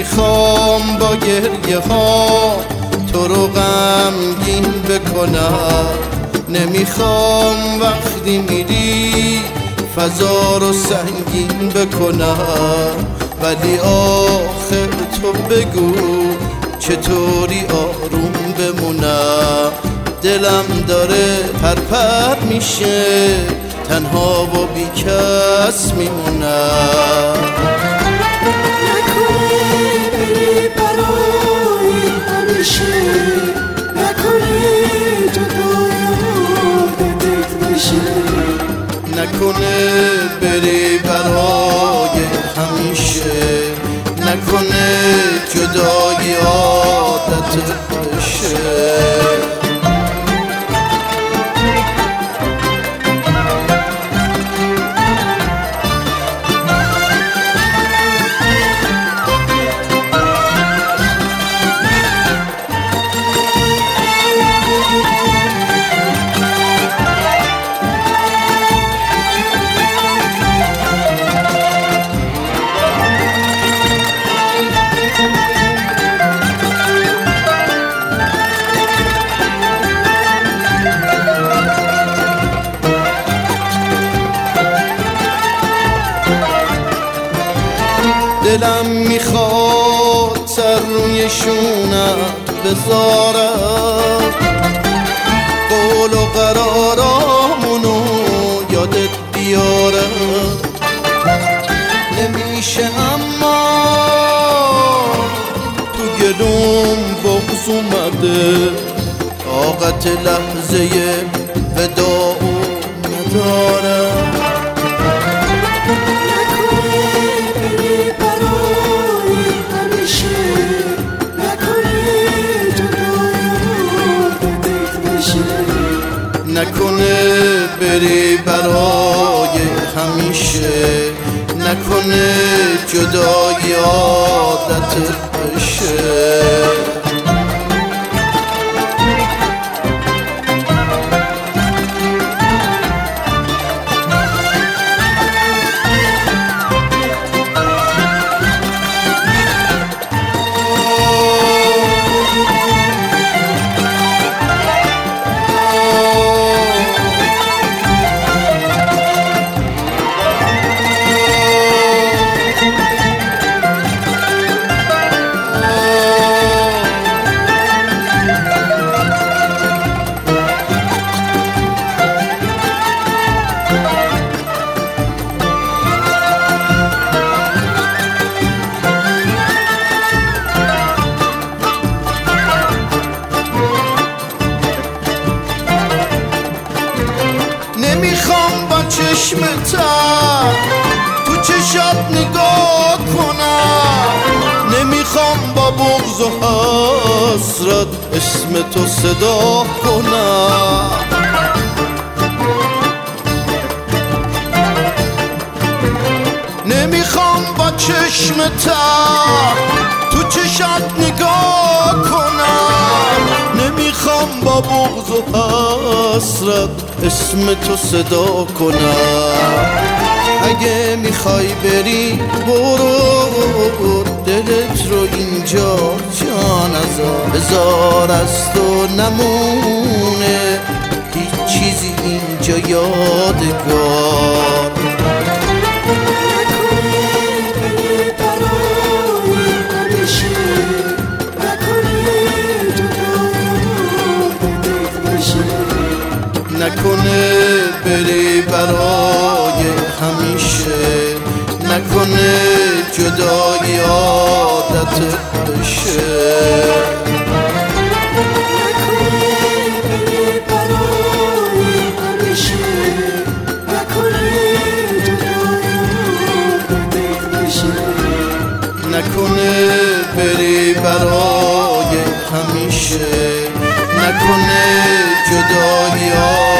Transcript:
نمیخوام با گریه ها تو رو غمگین بکنم، نمیخوام وقتی میری فضا رو سنگین بکنم، ولی آخر تو بگو چطوری آروم بمونم. دلم داره پرپر میشه، تنها و بی کس میمونم. نکنه بری برای همیشه، نکنه جدای یادت بشه، نکنه بری برای همیشه، نکنه جدای عادتت بشه. دلم میخواد سر روی شونت بذارم، قول و قرارامونو یادت بیارم. نمیشه اما تو گلوم بغض اومده، طاقت لحظه وداع ندارم. نکنه بری برای همیشه، نکنه جدای عادتت بشه. نمیخوام با چشمت تو چشات نگاه کنم، نمیخوام با بغض و حسرت اسم تو صدا کنم. نمیخوام با چشمت تو چشات نگاه کنم، نمیخوام با بغض و حسرت اسم تو صدا کنم. اگه میخوای بری برو، دلت رو اینجا جا نذار، بذار از تو نمونه هیچ چیزی اینجا یادگار. نکنه بری برای همیشه، نکنه جدای عادتت بشه. نکنه بری برای همیشه، نکنه جدای